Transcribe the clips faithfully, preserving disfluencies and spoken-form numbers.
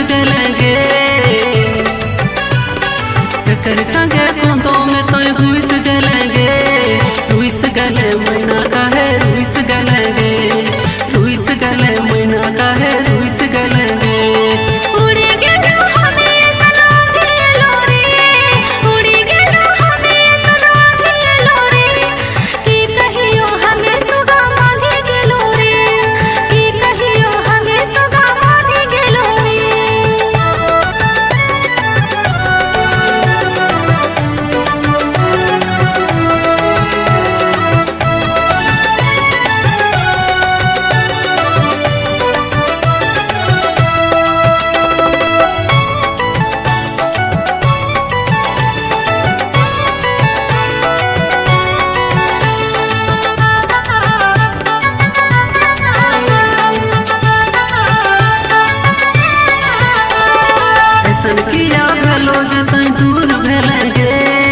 गलेंगे कर संगे कुंदों में तो घुस गलेंगे रुइस गले महीना का है रुइस गलेंगे रुइस गले महीना का है रुइस गलेंगे किया भलो जतई दूर भेलेंगे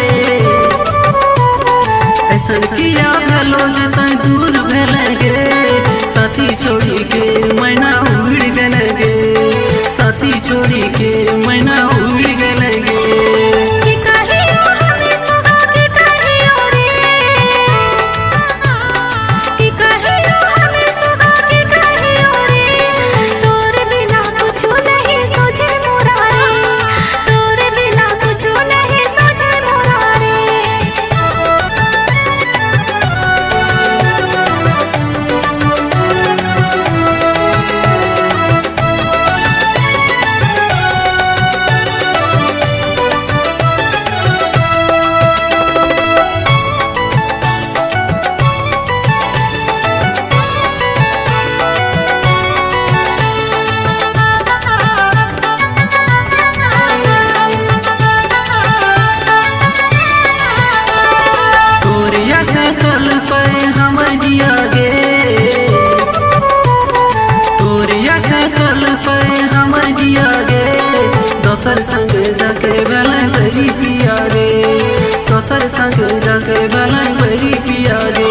ऐसा किया भलो जतई दूर भेलेंगे साथी छोड़ी के मैना उड़ गलेंगे साथी छोड़ी के मैना उड़ गलेंगे दोसर संग जाके भले बरी पिया गे दोसर संग जाके भले बरी पिया गे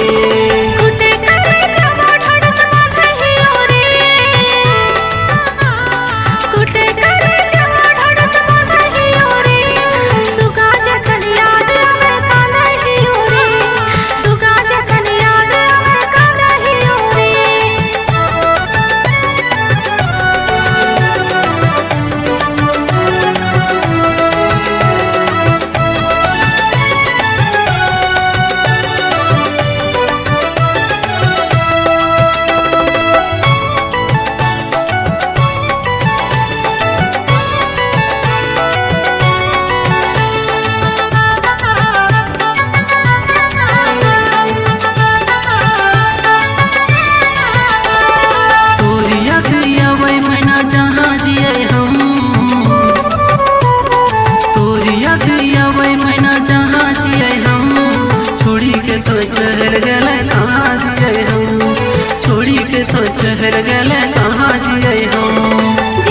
चहल गले कहाँ जिए हम छोड़ी के तो चहल गले कहाँ जिए हम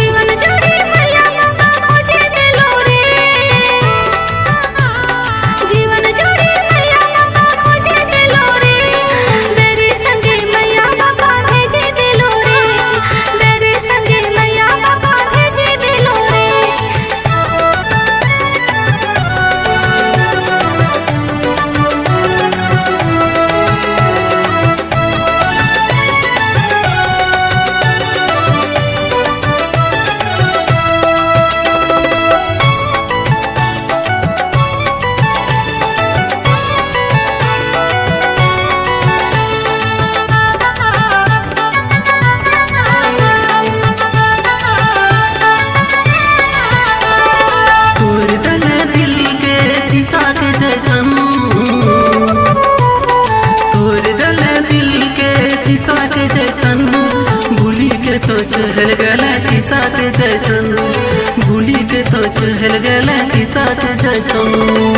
भूली के तो चहल गला की साथ जैसन भूली के तो चहल गला की साथ जैसन।